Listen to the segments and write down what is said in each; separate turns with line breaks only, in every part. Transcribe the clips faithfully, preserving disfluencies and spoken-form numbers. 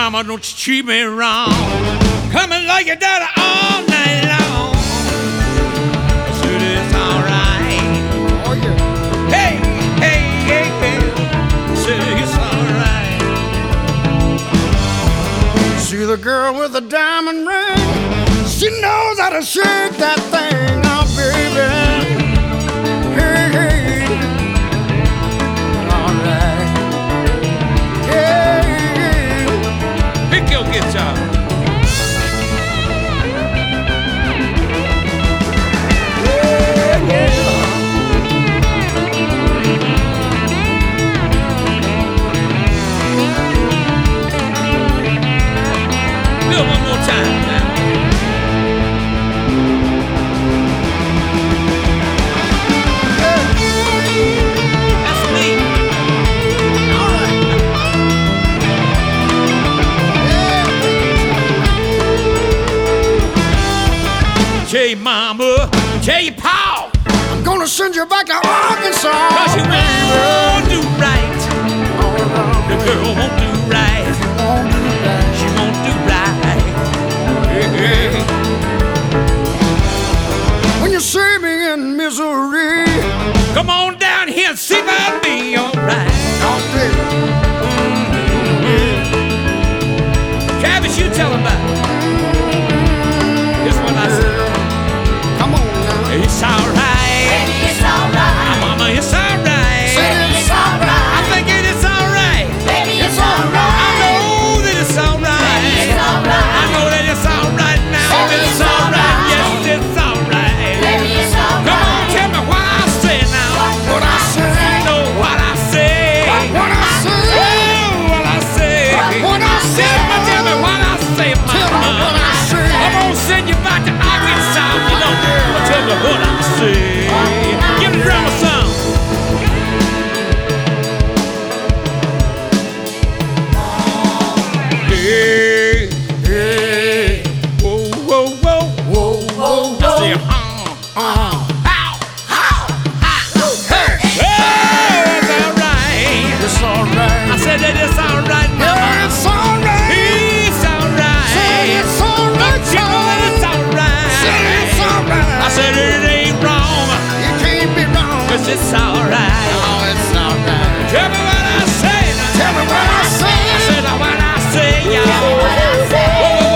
mama, don't you treat me wrong. Coming like your daddy all night long. I said it's alright.
Oh yeah.
Hey, hey, hey, hey. I said it's alright.
See the girl with the diamond ring, she knows how to shake that thing out, baby. Hey, hey, all right. Hey, hey.
Pick your guitar. Yeah, yeah. Do it one more time now. That's me.
All right.
Tell your mama, tell your pa,
I'm gonna send you back to Arkansas.
cause you won't do right. The girl won't do right. She won't do right. Hey, hey.
When you see me in misery,
Come on down here and see about me, alright.
I'll be
Travis, you tell him about it. Here's what I said.
come on now.
It's alright.
Baby, it's alright.
Mama, it's alright.
Say
It's alright.
I think it is alright.
Baby, it's
I
alright.
know that it's alright.
It's alright.
I know that it's alright now.
Baby,
It's
it's
alright.
alright.
Yes, it's alright.
Baby, it's
Come on,
alright.
tell me what I say now.
What I say,
Know what I say.
what I say,
Oh, what I say.
what I say.
Tell me, tell me what I say,
Tell me
mama.
what I say.
I'm gonna send you back to Arkansas, you know. Tell me what I say. Give the drummer some. Hey,
Hey,
whoa, whoa, whoa.
whoa, whoa,
I say,
whoa.
uh,
Uh,
oh, it's alright.
it's alright.
I said that it's alright, mama.
It's alright.
It's
Say
alright.
it's alright.
You know that it's
Say it's
alright.
alright.
I said it ain't wrong,
You can't be wrong.
cause it's alright.
Oh, it's alright.
Tell me what I say now.
Tell me what I say.
I said what I say, y'all.
What I say.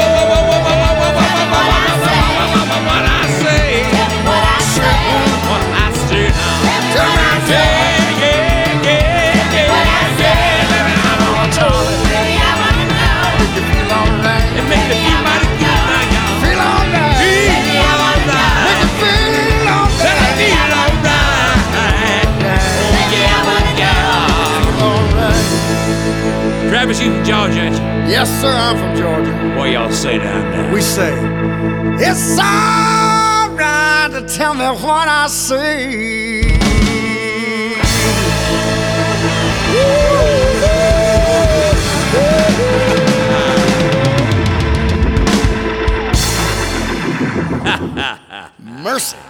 What I say.
What I say.
What I say now.
Tell me,
Yeah, yeah, yeah, yeah, yeah. Let me have a control.
Baby, I wanna know.
you feel alright.
It makes me feel mighty good now, y'all.
Feel alright.
Feel alright.
Make it feel
Said I
alright.
feel alright.
Baby, I wanna know.
Alright.
Travis, you from Georgia, ain't you?
Yes, sir, I'm from Georgia.
What y'all say down there?
We say, it's alright to tell me what I see. Mercy.